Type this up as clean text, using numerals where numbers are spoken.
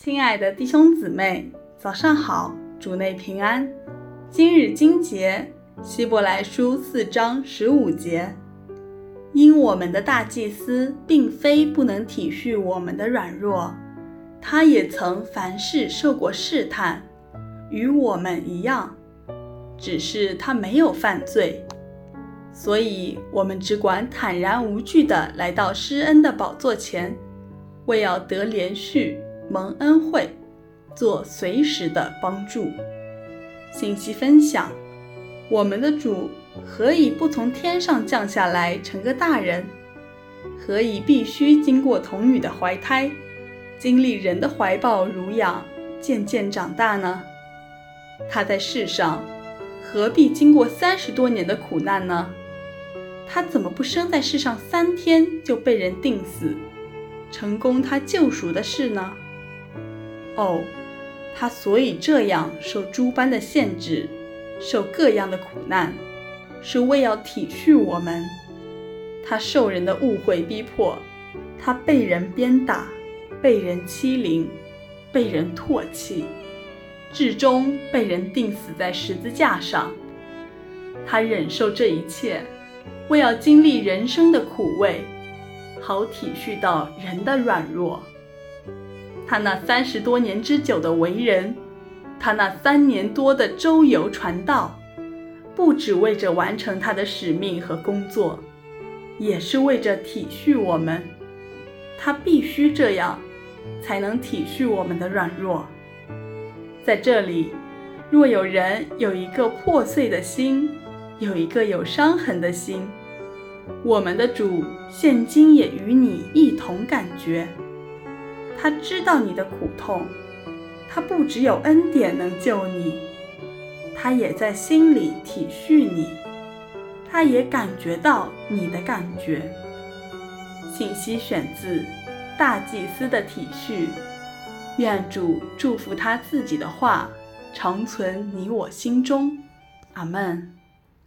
亲爱的弟兄姊妹，早上好，主内平安。今日经节，希伯来书4章15节。因我们的大祭司并非不能体恤我们的软弱，他也曾凡事受过试探，与我们一样，只是他没有犯罪。所以我们只管坦然无惧地来到施恩的宝座前，为要得连续蒙恩惠，做随时的帮助。信息分享：我们的主何以不从天上降下来成个大人？何以必须经过童女的怀胎，经历人的怀抱乳养，渐渐长大呢？他在世上何必经过30多年的苦难呢？他怎么不生在世上3天就被人钉死，成功他救赎的事呢？哦，他所以这样受诸般的限制，受各样的苦难，是为要体恤我们。他受人的误会逼迫，他被人鞭打，被人欺凌，被人唾弃，至终被人钉死在十字架上。他忍受这一切，为要经历人生的苦味，好体恤到人的软弱。他那30多年之久的为人，他那3年多的周游传道，不只为着完成他的使命和工作，也是为着体恤我们。他必须这样，才能体恤我们的软弱。在这里，若有人有一个破碎的心，有一个有伤痕的心，我们的主现今也与你一同感觉。他知道你的苦痛，他不只有恩典能救你，他也在心里体恤你，他也感觉到你的感觉。信息选自大祭司的体恤，愿主祝福他自己的话常存你我心中。阿们。